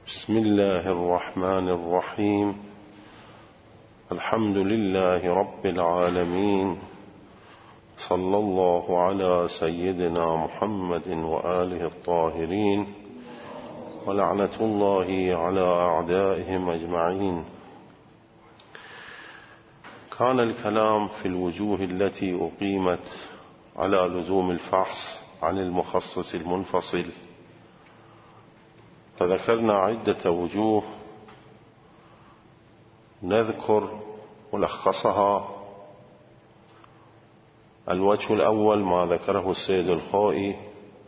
بسم الله الرحمن الرحيم. الحمد لله رب العالمين، صلى الله على سيدنا محمد وآله الطاهرين، ولعنة الله على أعدائهم أجمعين. كان الكلام في الوجوه التي أقيمت على لزوم الفحص عن المخصص المنفصل، فذكرنا عدة وجوه نذكر ملخصها. الوجه الأول ما ذكره السيد الخوئي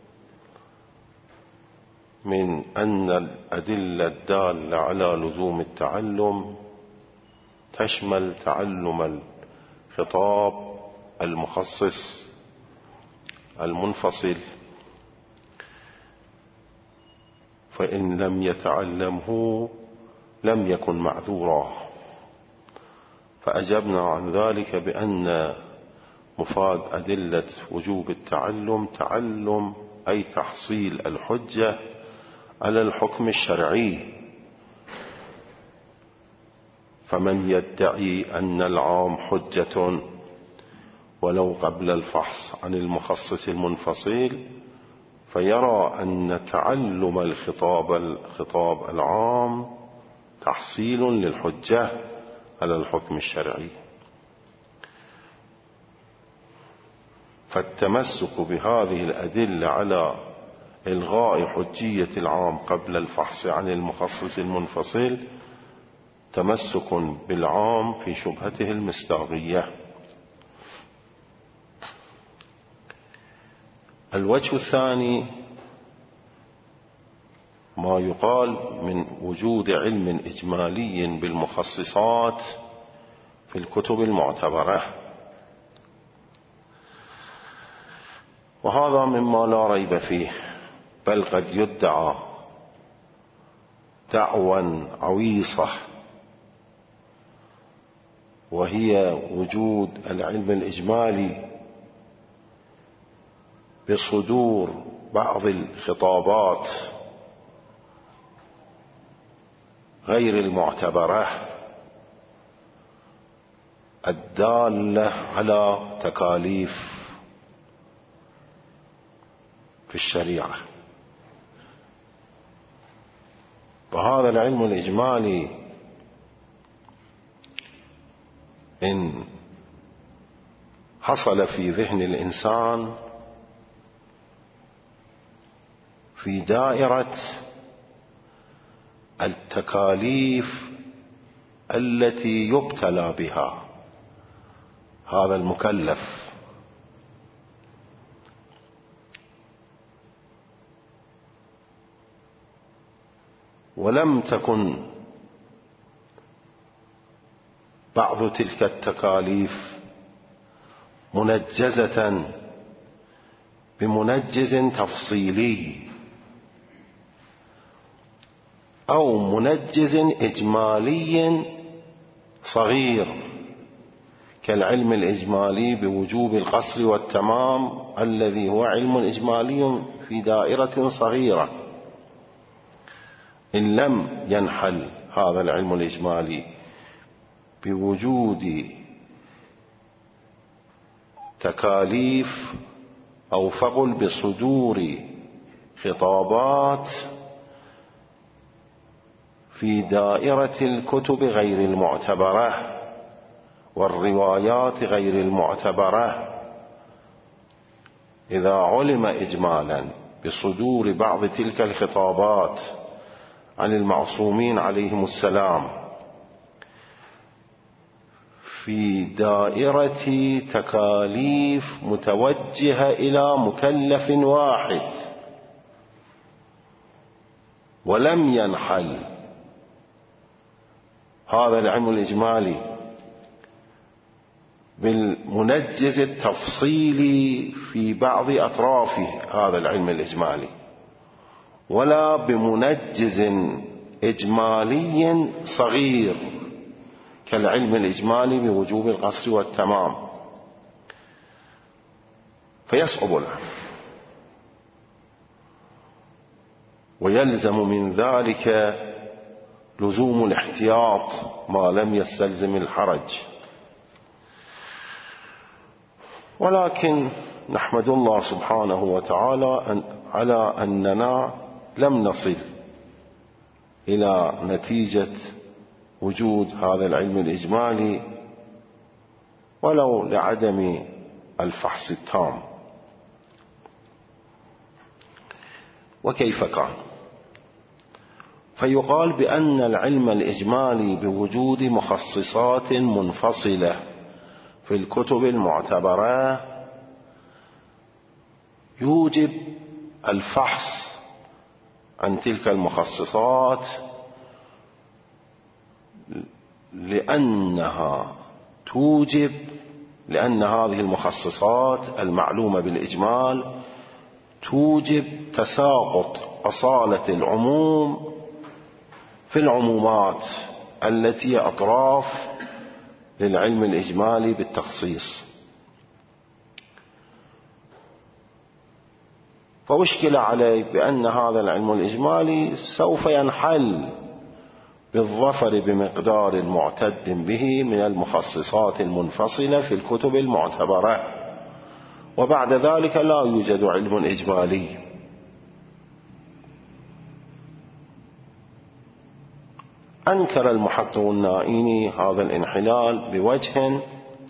من أن الأدلة الدالة على لزوم التعلم تشمل تعلم الخطاب المخصص المنفصل، فإن لم يتعلمه لم يكن معذورا. فأجبنا عن ذلك بأن مفاد أدلة وجوب التعلم تعلم أي تحصيل الحجة على الحكم الشرعي. فمن يدعي أن العام حجة ولو قبل الفحص عن المخصص المنفصل فيرى أن تعلم الخطاب العام تحصيل للحجة على الحكم الشرعي. فالتمسك بهذه الأدلة على إلغاء حجية العام قبل الفحص عن المخصص المنفصل تمسك بالعام في شبهته المصداقية. الوجه الثاني ما يقال من وجود علم إجمالي بالمخصصات في الكتب المعتبرة، وهذا مما لا ريب فيه، بل قد يدعى دعوى عويصة، وهي وجود العلم الإجمالي بصدور بعض الخطابات غير المعتبرة الدالة على تكاليف في الشريعة. وهذا العلم الإجمالي إن حصل في ذهن الإنسان في دائرة التكاليف التي يبتلى بها هذا المكلف، ولم تكن بعض تلك التكاليف منجزة بمنجز تفصيلي أو منجز إجمالي صغير كالعلم الإجمالي بوجوب القصر والتمام الذي هو علم إجمالي في دائرة صغيرة. إن لم ينحل هذا العلم الإجمالي بوجود تكاليف أو فقل بصدور خطابات في دائرة الكتب غير المعتبرة والروايات غير المعتبرة، إذا علم إجمالا بصدور بعض تلك الخطابات عن المعصومين عليهم السلام في دائرة تكاليف متوجهة إلى مكلف واحد، ولم ينحل هذا العلم الإجمالي بالمنجز التفصيلي في بعض أطراف هذا العلم الإجمالي، ولا بمنجز إجمالي صغير كالعلم الإجمالي بوجوب القصر والتمام، فيصعب الأمر. ويلزم من ذلك لزوم الاحتياط ما لم يستلزم الحرج. ولكن نحمد الله سبحانه وتعالى على أننا لم نصل إلى نتيجة وجود هذا العلم الإجمالي ولو لعدم الفحص التام. وكيف كان؟ فيقال بأن العلم الإجمالي بوجود مخصصات منفصلة في الكتب المعتبرة يوجب الفحص عن تلك المخصصات، لأن هذه المخصصات المعلومة بالإجمال توجب تساقط أصالة العموم في العمومات التي أطراف للعلم الإجمالي بالتخصيص. فأشكل عليه بأن هذا العلم الإجمالي سوف ينحل بالظفر بمقدار معتد به من المخصصات المنفصلة في الكتب المعتبرة، وبعد ذلك لا يوجد علم إجمالي. أنكر المحقق النائيني هذا الانحلال بوجه،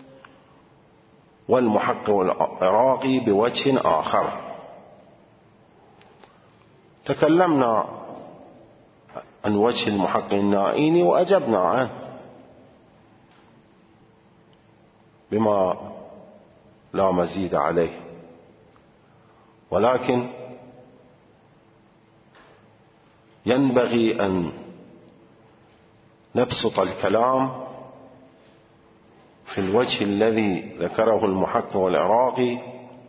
والمحقق العراقي بوجه آخر. تكلمنا عن وجه المحقق النائيني وأجبنا عنه بما لا مزيد عليه، ولكن ينبغي أن نبسط الكلام في الوجه الذي ذكره المحقق العراقي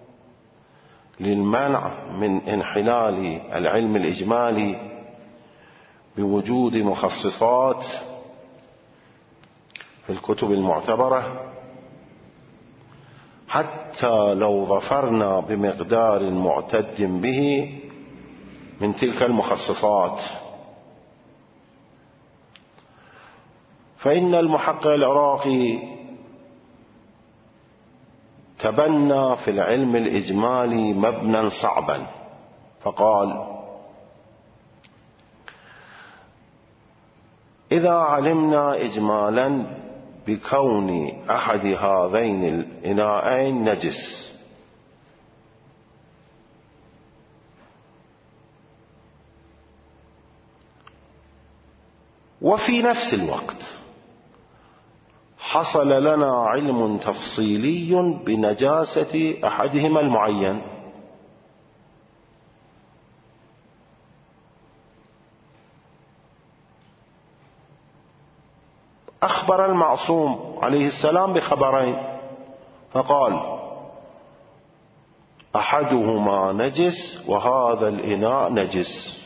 للمنع من انحلال العلم الإجمالي بوجود مخصصات في الكتب المعتبرة، حتى لو ظفرنا بمقدار معتد به من تلك المخصصات. فإن المحقق العراقي تبنى في العلم الإجمالي مبنى صعبا، فقال: إذا علمنا إجمالا بكون أحد هذين الإناءين نجس، وفي نفس الوقت حصل لنا علم تفصيلي بنجاسة أحدهما المعين، أخبر المعصوم عليه السلام بخبرين، فقال: أحدهما نجس وهذا الإناء نجس.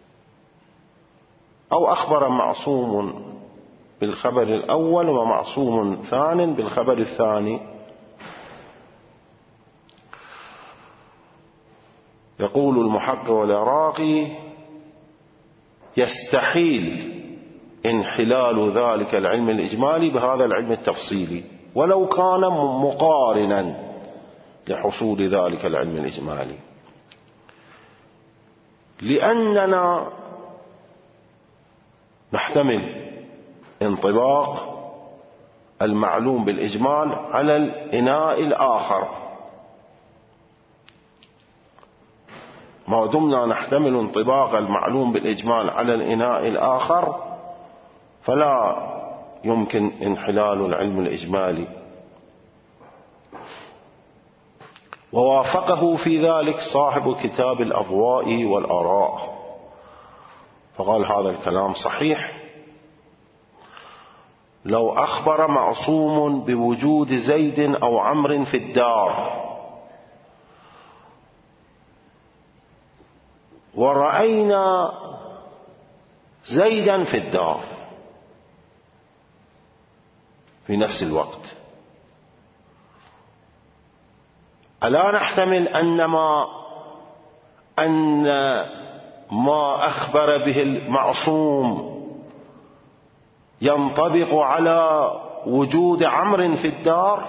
أو أخبر معصوم بالخبر الأول ومعصوم ثان بالخبر الثاني. يقول المحقق العراقي: يستحيل انحلال ذلك العلم الإجمالي بهذا العلم التفصيلي ولو كان مقارنا لحصول ذلك العلم الإجمالي، لأننا نحتمل انطباق المعلوم بالإجمال على الإناء الآخر. ما دمنا نحتمل انطباق المعلوم بالإجمال على الإناء الآخر فلا يمكن انحلال العلم الإجمالي. ووافقه في ذلك صاحب كتاب الأضواء والآراء، فقال: هذا الكلام صحيح. لو أخبر معصوم بوجود زيد أو عمرو في الدار ورأينا زيدا في الدار في نفس الوقت، ألا نحتمل أن ما أخبر به المعصوم ينطبق على وجود عمرو في الدار؟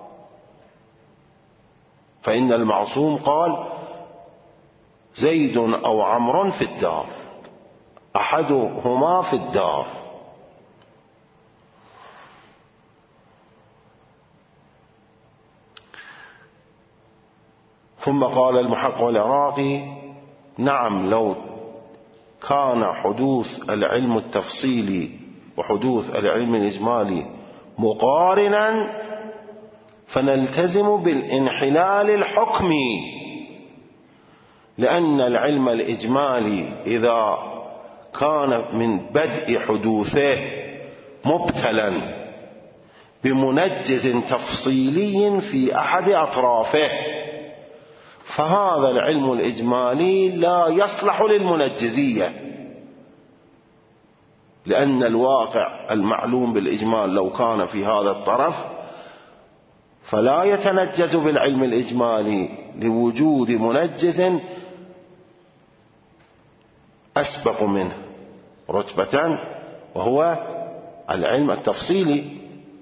فإن المعصوم قال زيد أو عمرو في الدار، أحدهما في الدار. ثم قال المحقق العراقي نعم، لو كان حدوث العلم التفصيلي وحدوث العلم الإجمالي مقارنا فنلتزم بالانحلال الحكمي، لأن العلم الإجمالي إذا كان من بدء حدوثه مبتلا بمنجز تفصيلي في أحد أطرافه، فهذا العلم الإجمالي لا يصلح للمنجزية، لأن الواقع المعلوم بالإجمال لو كان في هذا الطرف فلا يتنجز بالعلم الإجمالي لوجود منجز أسبق منه رتبة وهو العلم التفصيلي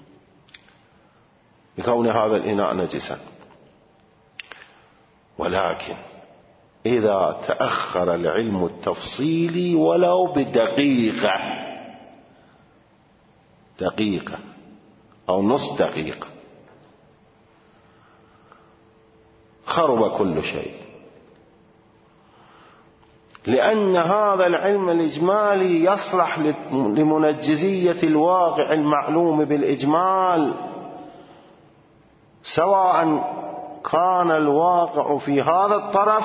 بكون هذا الإناء نجسا. ولكن إذا تأخر العلم التفصيلي ولو بدقيقة أو نص دقيقة خرب كل شيء، لأن هذا العلم الإجمالي يصلح لمنجزية الواقع المعلوم بالإجمال، سواء كان الواقع في هذا الطرف،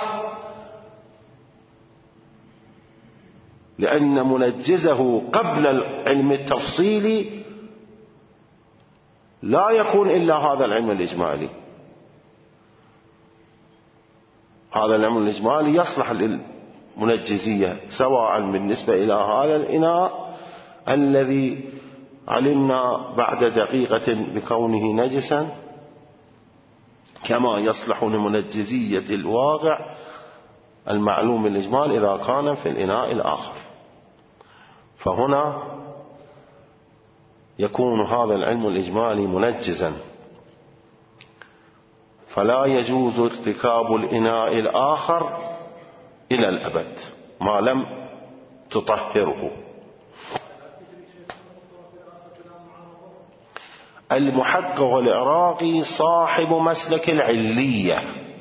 لأن منجزه قبل العلم التفصيلي لا يكون إلا هذا العلم الإجمالي. هذا العلم الإجمالي يصلح للمنجزية سواء بالنسبة إلى هذا الإناء الذي علمنا بعد دقيقة بكونه نجسا، كما يصلح لمنجزية الواقع المعلوم الإجمال إذا كان في الإناء الآخر. فهنا يكون هذا العلم الإجمالي منجزا، فلا يجوز ارتكاب الإناء الآخر إلى الأبد ما لم تطهره. المحقق العراقي صاحب مسلك العلية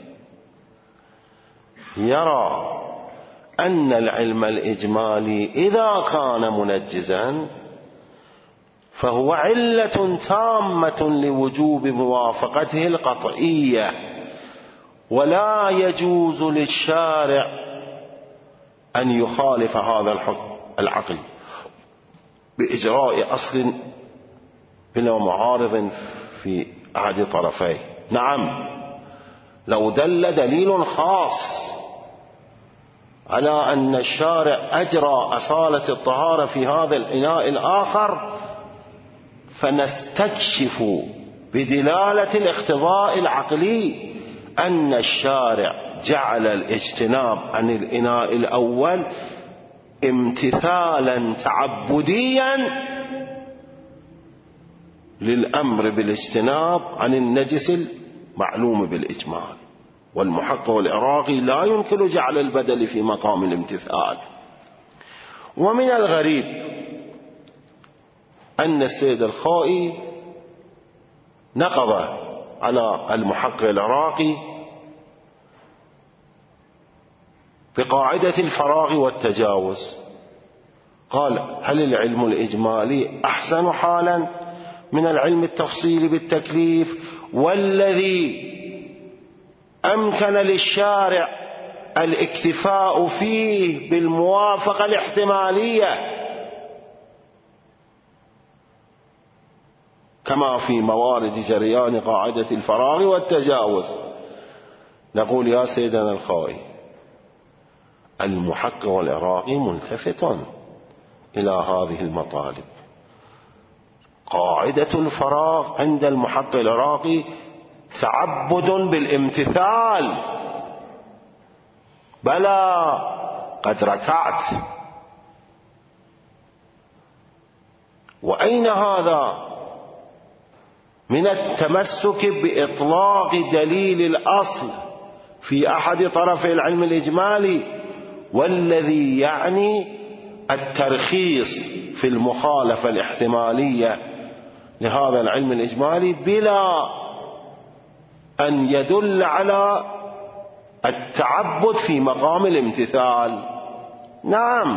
يرى أن العلم الإجمالي إذا كان منجزا فهو علة تامة لوجوب موافقته القطعية، ولا يجوز للشارع أن يخالف هذا الحكم العقل بإجراء أصل بلا معارض في أحد طرفيه. نعم، لو دل دليل خاص على أن الشارع أجرى أصالة الطهارة في هذا الإناء الآخر فنستكشف بدلالة الاقتضاء العقلي أن الشارع جعل الاجتناب عن الإناء الأول امتثالا تعبديا للأمر بالاجتناب عن النجس المعلوم بالإجمال. والمحقق العراقي لا يمكن جعل البدل في مقام الامتثال. ومن الغريب أن السيد الخائي نقض على المحقق العراقي بقاعدة الفراغ والتجاوز. قال: هل العلم الإجمالي أحسن حالا من العلم التفصيلي بالتكليف، والذي أمكن للشارع الاكتفاء فيه بالموافقة الاحتمالية كما في موارد جريان قاعدة الفراغ والتجاوز؟ نقول يا سيدنا الخائي، المحقق العراقي ملتفت إلى هذه المطالب. قاعدة الفراغ عند المحقق العراقي تعبد بالامتثال. بلى قد ركعت وأين هذا من التمسك بإطلاق دليل الأصل في أحد طرفي العلم الإجمالي، والذي يعني الترخيص في المخالفة الاحتمالية لهذا العلم الإجمالي بلا أن يدل على التعبد في مقام الامتثال. نعم،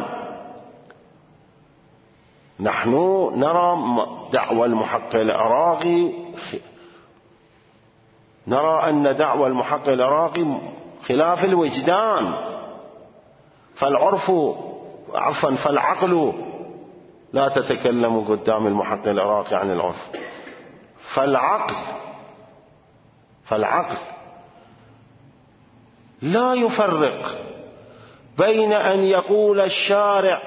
نحن نرى دعوى المحقق العراقي، نرى أن دعوى المحقق العراقي خلاف الوجدان، فالعقل لا تتكلم قدام المحقق العراقي عن العرف، فالعقل لا يفرق بين أن يقول الشارع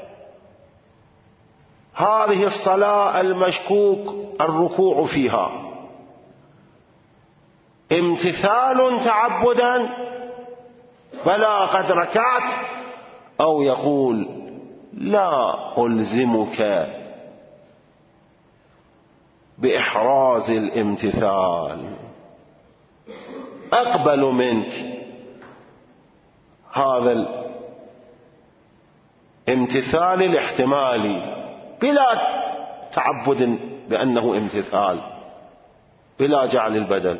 هذه الصلاة المشكوك الركوع فيها امتثال تعبدا بلى قد ركعت، أو يقول لا ألزمك بإحراز الامتثال، أقبل منك هذا الامتثال الاحتمالي بلا تعبد بأنه امتثال، بلا جعل البدل.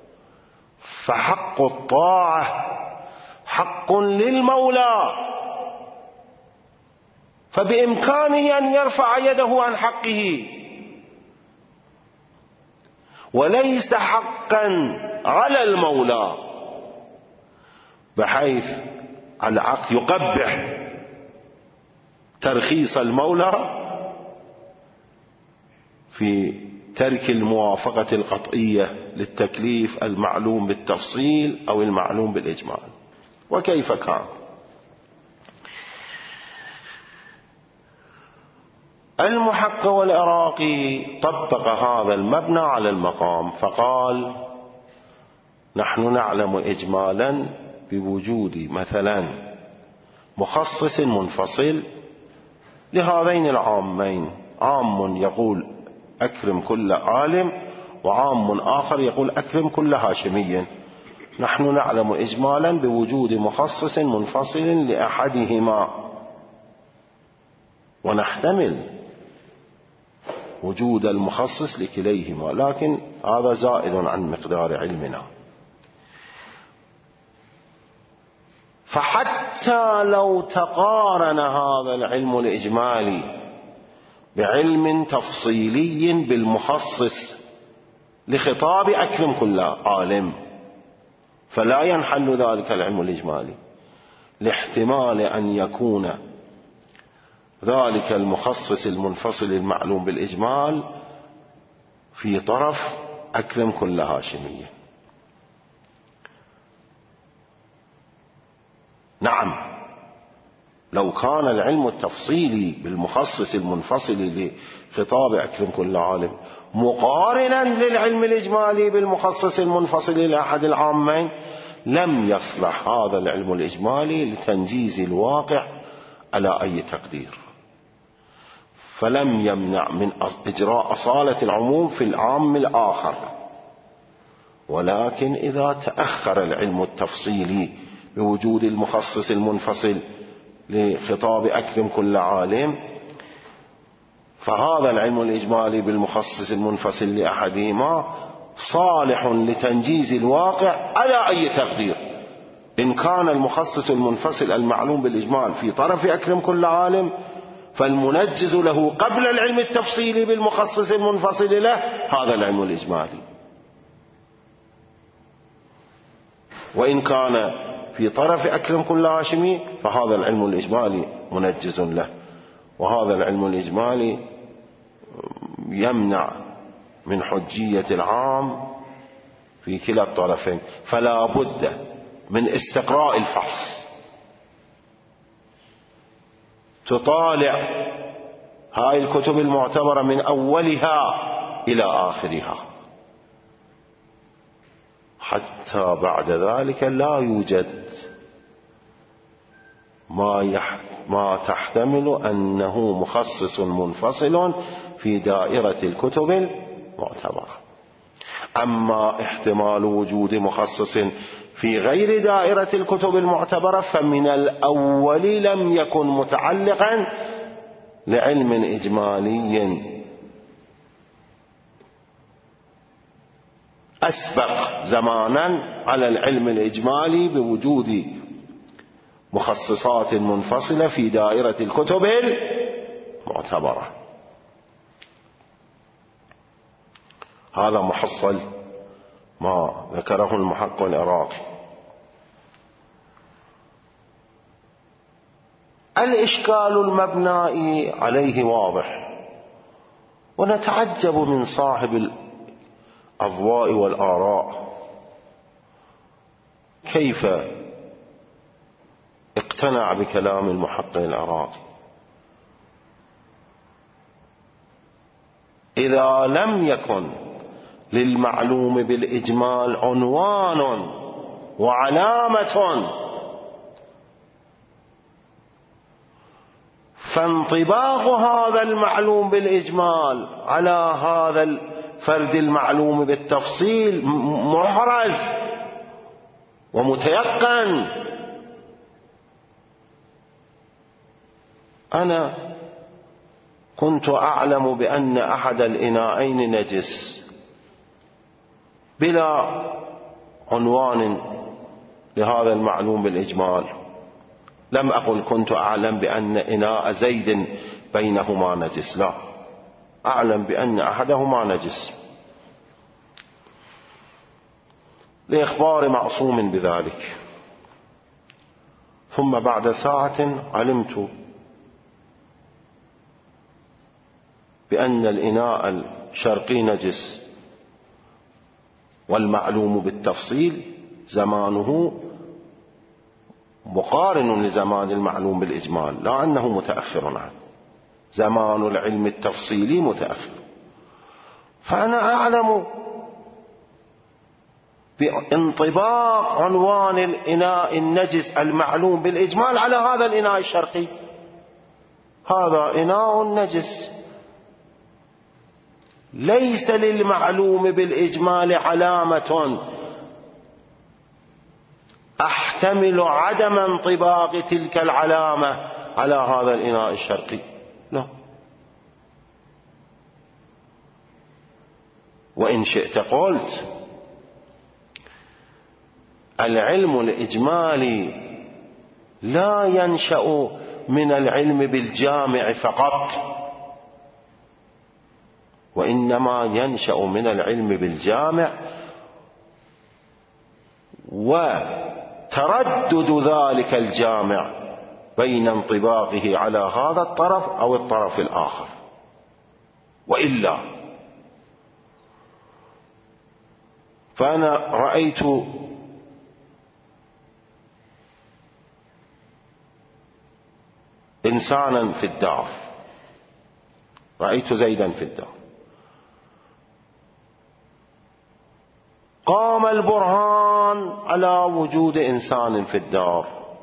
فحق الطاعة حق للمولى، فبإمكانه أن يرفع يده عن حقه، وليس حقا على المولى بحيث العقد يقبح ترخيص المولى في ترك الموافقة القطعية للتكليف المعلوم بالتفصيل أو المعلوم بالإجمال. وكيف كان؟ المحقق العراقي طبق هذا المبنى على المقام، فقال نحن نعلم إجمالا بوجود مثلا مخصص منفصل لهذين العامين، عام يقول أكرم كل عالم، وعام آخر يقول أكرم كل هاشمي. نحن نعلم إجمالا بوجود مخصص منفصل لأحدهما، ونحتمل وجود المخصص لكليهما، لكن هذا زائد عن مقدار علمنا. فحتى لو تقارن هذا العلم الإجمالي بعلم تفصيلي بالمخصص لخطاب أكرم كل عالم، فلا ينحل ذلك العلم الإجمالي، لاحتمال أن يكون ذلك المخصص المنفصل المعلوم بالإجمال في طرف أكرم كل هاشمي. نعم، لو كان العلم التفصيلي بالمخصص المنفصل لخطاب أكرم كل عالم مقارنا للعلم الإجمالي بالمخصص المنفصل لأحد العامين، لم يصلح هذا العلم الإجمالي لتنجيز الواقع على أي تقدير، فلم يمنع من إجراء أصالة العموم في العام الآخر. ولكن إذا تأخر العلم التفصيلي بوجود المخصص المنفصل لخطاب أكرم كل عالم، فهذا العلم الإجمالي بالمخصص المنفصل لأحدهما صالح لتنجيز الواقع على أي تقدير، إن كان المخصص المنفصل المعلوم بالإجمال في طرف أكرم كل عالم، فالمنجز له قبل العلم التفصيلي بالمخصص المنفصل له هذا العلم الإجمالي، وإن كان في طرف أكرم كل هاشمي فهذا العلم الإجمالي منجز له. وهذا العلم الإجمالي يمنع من حجية العام في كلا الطرفين، فلا بد من استقراء الفحص، تطالع هاي الكتب المعتبرة من أولها إلى آخرها، حتى بعد ذلك لا يوجد ما تحتمل أنه مخصص منفصل في دائرة الكتب المعتبرة. أما احتمال وجود مخصص في غير دائرة الكتب المعتبرة فمن الأول لم يكن متعلقا لعلم إجمالي أسبق زمانا على العلم الإجمالي بوجود مخصصات منفصلة في دائرة الكتب المعتبرة. هذا محصل ما ذكره المحقق العراقي. الإشكال المبني عليه واضح، ونتعجب من صاحب الأضواء والآراء كيف اقتنع بكلام المحقق العراقي إذا لم يكن للمعلوم بالإجمال عنوان وعلامة، فانطباق هذا المعلوم بالإجمال على هذا الفرد المعلوم بالتفصيل محرز ومتيقن. أنا كنت أعلم بأن أحد الإناءين نجس بلا عنوان لهذا المعلوم بالإجمال. لم أقل كنت أعلم بأن إناء زيد بينهما نجس، لا، أعلم بأن أحدهما نجس لإخبار معصوم بذلك. ثم بعد ساعة علمت بأن الإناء الشرقي نجس، والمعلوم بالتفصيل زمانه مقارن لزمان المعلوم بالإجمال، لا أنه متأخر عنه، زمان العلم التفصيلي متأخر. فأنا أعلم بانطباق عنوان الإناء النجس المعلوم بالإجمال على هذا الإناء الشرقي. هذا إناء نجس، ليس للمعلوم بالإجمال علامة أحتمل عدم انطباق تلك العلامة على هذا الإناء الشرقي، لا. وإن شئت قلت العلم الإجمالي لا ينشأ من العلم بالجامع فقط، وإنما ينشأ من العلم بالجامع وتردد ذلك الجامع بين انطباقه على هذا الطرف أو الطرف الآخر. وإلا فأنا رأيت إنسانا في الدار، رأيت زيدا في الدار، قام البرهان على وجود إنسان في الدار،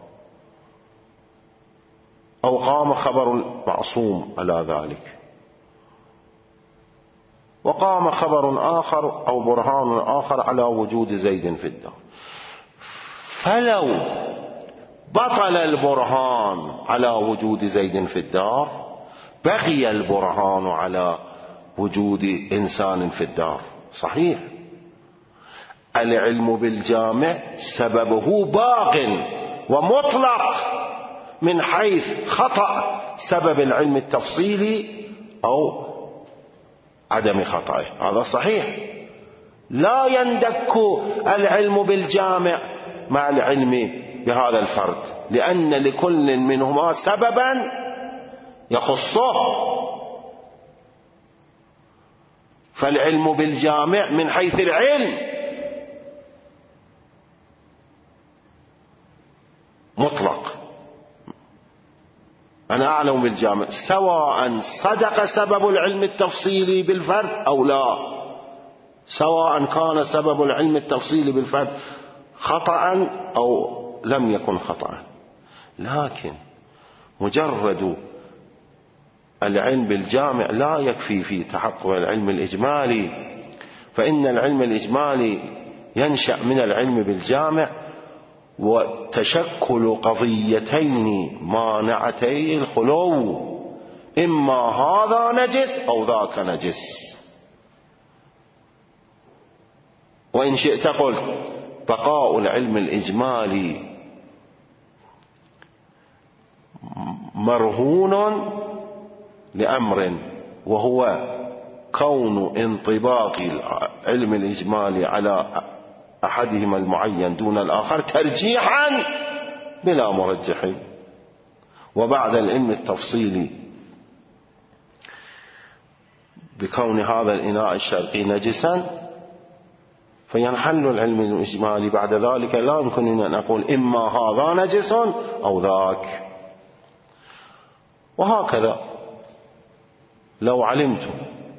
أو قام خبر المعصوم على ذلك، وقام خبر آخر أو برهان آخر على وجود زيد في الدار. فلو بطل البرهان على وجود زيد في الدار بقي البرهان على وجود إنسان في الدار. صحيح، العلم بالجامع سببه باق ومطلق من حيث خطأ سبب العلم التفصيلي أو عدم خطأه، هذا صحيح. لا يندك العلم بالجامع مع العلم بهذا الفرد، لأن لكل منهما سببا يخصه. فالعلم بالجامع من حيث العلم مطلق، أنا أعلم بالجامع سواء صدق سبب العلم التفصيلي بالفرد أو لا، سواء كان سبب العلم التفصيلي بالفرد خطأ أو لم يكن خطأ، لكن مجرد العلم بالجامع لا يكفي في تحقق العلم الإجمالي، فإن العلم الإجمالي ينشأ من العلم بالجامع وتشكل قضيتين مانعتي الخلو، إما هذا نجس أو ذاك نجس. وإن شئت قلت بقاء العلم الإجمالي مرهون لأمر، وهو كون انطباق العلم الإجمالي على أحدهما المعين دون الآخر ترجيحا بلا مرجح. وبعد العلم التفصيلي بكون هذا الإناء الشرقي نجسا فينحل العلم الإجمالي بعد ذلك، لا يمكنني أن أقول إما هذا نجس أو ذاك. وهكذا لو علمت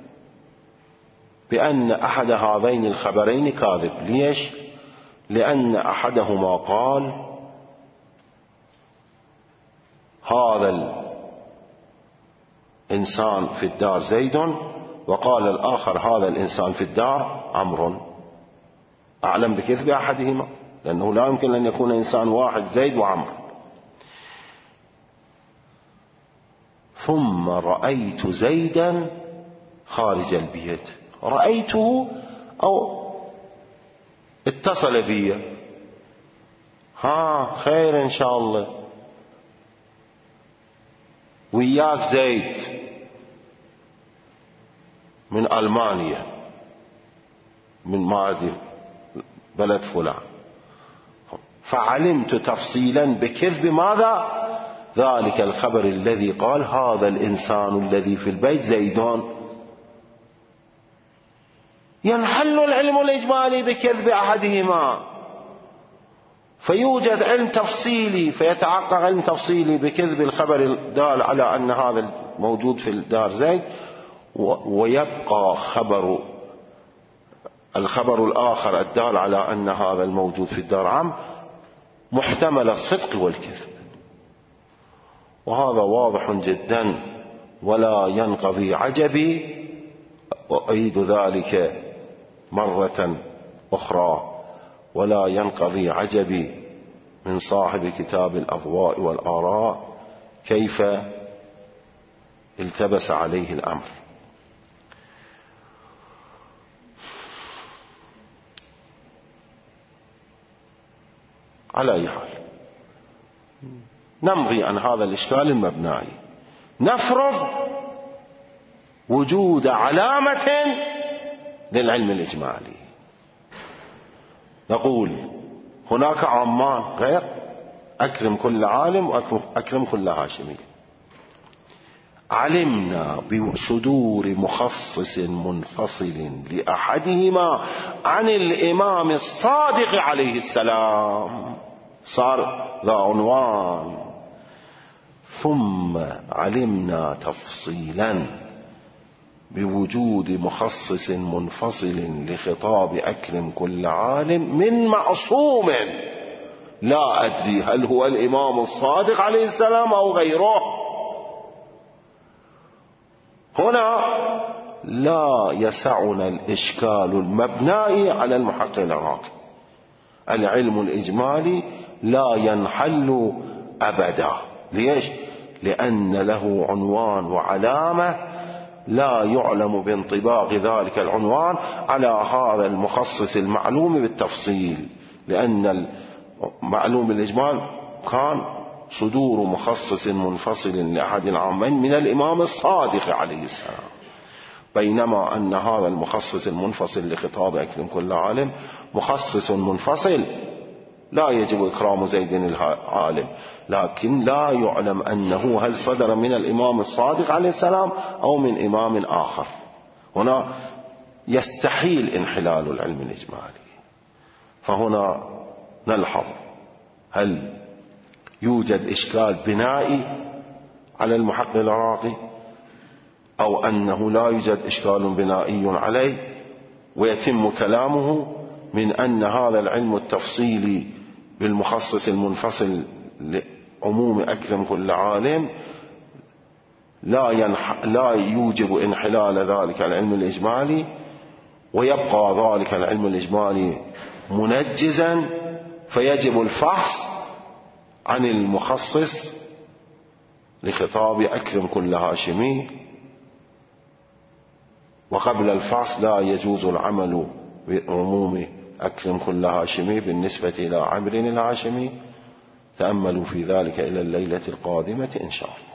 بأن أحد هذين الخبرين كاذب، ليش؟ لأن أحدهما قال هذا الإنسان في الدار زيد، وقال الآخر هذا الإنسان في الدار عمرو، أعلم بكذب أحدهما، لأنه لا يمكن أن يكون إنسان واحد زيد وعمرو. ثم رأيت زيدا خارج البيت، رأيته أو اتصل بي، خير إن شاء الله، وياك زيد من ألمانيا، من مادي بلد فلان، فعلمت تفصيلا بكذب ماذا؟ ذلك الخبر الذي قال هذا الإنسان الذي في البيت زيدون. ينحل العلم الإجمالي بكذب أحدهما، فيوجد علم تفصيلي، فيتحقق علم تفصيلي بكذب الخبر الدال على أن هذا موجود في الدار زيد، ويبقى الخبر الآخر الدال على أن هذا الموجود في الدار عم محتمل الصدق والكذب. وهذا واضح جدا ولا ينقضي عجبي، وأعيد ذلك مرة أخرى، ولا ينقضي عجبي من صاحب كتاب الأضواء والآراء كيف التبس عليه الأمر. على أي حال نمضي عن هذا الإشكال المبنائي، نفرض وجود علامة للعلم الإجمالي، نقول هناك عامان غير أكرم كل عالم وأكرم كل هاشمي. علمنا بصدور مخصص منفصل لأحدهما عن الإمام الصادق عليه السلام، صار ذا عنوان. ثم علمنا تفصيلا بوجود مخصص منفصل لخطاب أكرم كل عالم من معصوم، لا أدري هل هو الإمام الصادق عليه السلام أو غيره. هنا لا يسعنا الإشكال المبنائي على المحقق العراقي. العلم الإجمالي لا ينحل أبدا. ليش؟ لأن له عنوان وعلامة لا يعلم بانطباق ذلك العنوان على هذا المخصص المعلوم بالتفصيل، لأن المعلوم الإجمال كان صدور مخصص منفصل لأحد العامين من الإمام الصادق عليه السلام، بينما أن هذا المخصص المنفصل لخطاب أكرم كل عالم مخصص منفصل لا يجب إكرام زيد العالم، لكن لا يعلم أنه هل صدر من الإمام الصادق عليه السلام أو من إمام آخر. هنا يستحيل انحلال العلم الإجمالي. فهنا نلحظ هل يوجد إشكال بنائي على المحقق العراقي أو أنه لا يوجد إشكال بنائي عليه، ويتم كلامه من أن هذا العلم التفصيلي بالمخصص المنفصل عموم أكرم كل عالم لا يوجب انحلال ذلك العلم الإجمالي، ويبقى ذلك العلم الإجمالي منجزا، فيجب الفحص عن المخصص لخطاب أكرم كل هاشمي. وقبل الفحص لا يجوز العمل بعموم أكرم كل هاشمي بالنسبة إلى عمرو الهاشمي. تأملوا في ذلك إلى الليلة القادمة إن شاء الله.